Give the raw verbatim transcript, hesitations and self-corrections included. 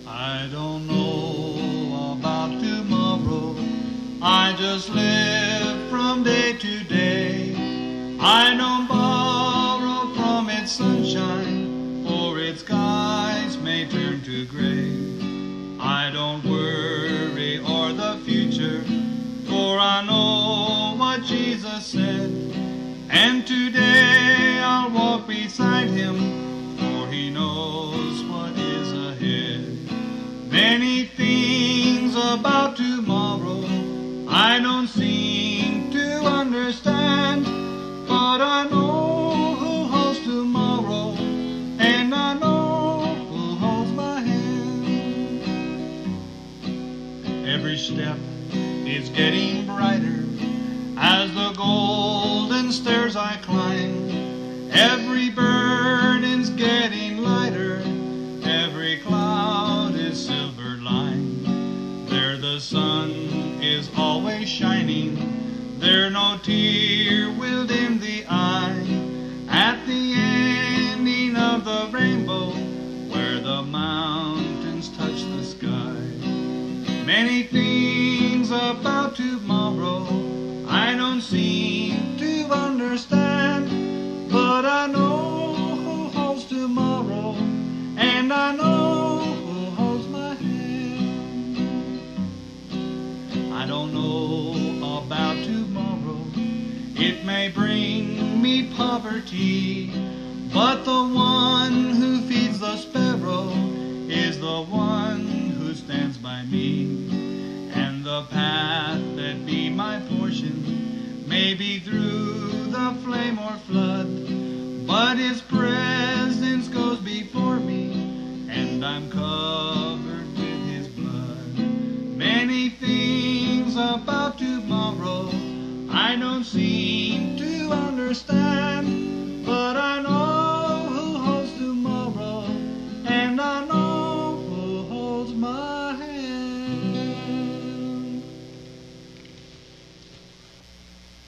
I don't know about tomorrow. I just live from day to day. I don't borrow from its sunshine, for its skies may turn to gray. I don't worry o'er the future, for I know what Jesus said. And today I'll walk beside him, for he knows what is ahead. Many things about tomorrow I don't seem to understand, but I know who holds tomorrow, and I know who holds my hand. Every step is getting brighter as the golden stairs I climb. Every burden's getting lighter, every cloud is silver lined. There the sun is always shining, there no tear will dim the eye. At the ending of the rainbow, where the mountains touch the sky. Many things about tomorrow I don't seem to understand, but I know who holds tomorrow, and I know who holds my hand. I don't know about tomorrow, it may bring me poverty, but the one who feeds the sparrow is the one who stands by me. And the path that be my portion may be through the flame or flood, but his presence goes before me, and I'm covered with his blood. Many things about